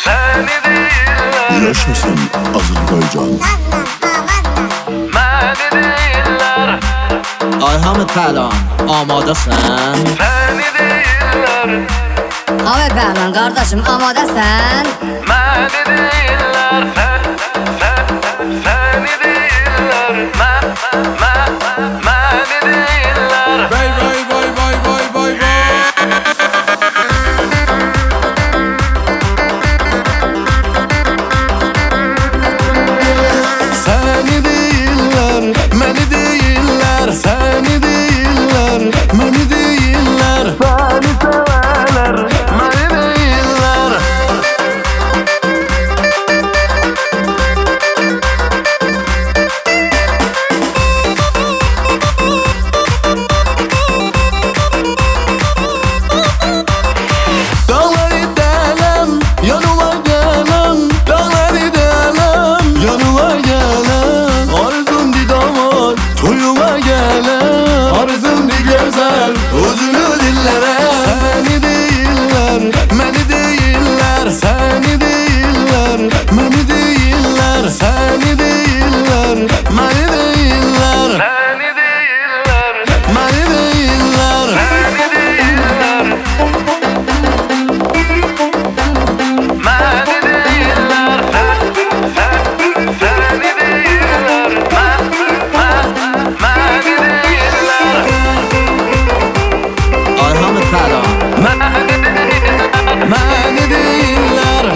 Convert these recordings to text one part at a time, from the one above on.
seni değiller. Yaşasın Azərbaycan. Məni değiller. Ayhamı Pəhlan, amadəsən? Seni değiller. Abi Pəhlan qardaşım, amadəsən? Məni değiller. Seni değiller. Məni değiller. Vay vay vay vay vay vay vay. Səni deyirlər, məni deyirlər, səni deyirlər, məni deyirlər. Seni severler. Məni değiller. Dağları dələm, yanıma gələm, dağları dələm, yanıma gələm. Arzum didamar, toyuma gələm. Arzum di gözəl, özünü dillərə. Səni deyirlər, məni deyirlər, səni deyirlər, məni deyirlər, səni deyirlər, məni deyirlər, Seni değiller. məni deyirlər. Seni değiller. Məni değiller. Seni değiller. Məni değiller. Ayhamı Pəhlan, Məni deyirlər.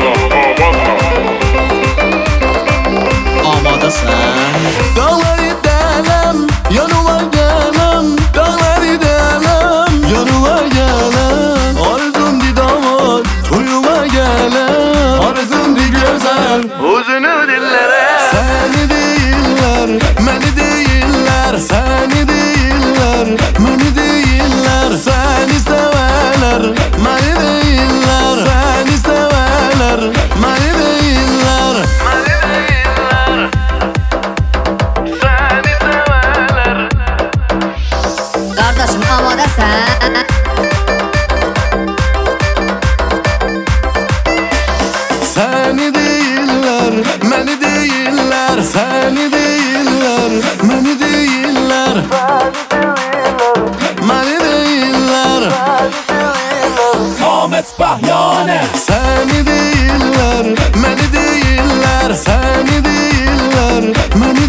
amadəsən? Dağları dələm, yanıma gələm, dağları dələm, yanıma gələm. Arzum didamar, toyuma gələm. Arzum di gözəl, Uzunu dillere. səni deyirlər, məni deyirlər, səni deyirlər, məni deyirlər. Səni sevərlər, məni deyirlər, səni sevərlər, məni deyirlər. Məni değiller. Seni severler. Qardaşım, amadəsən? Səni deyirlər, məni deyirlər, səni deyirlər, məni deyirlər, məni deyirlər. Ahmet Bahyanə. Səni deyirlər, məni deyirlər, səni deyirlər, məni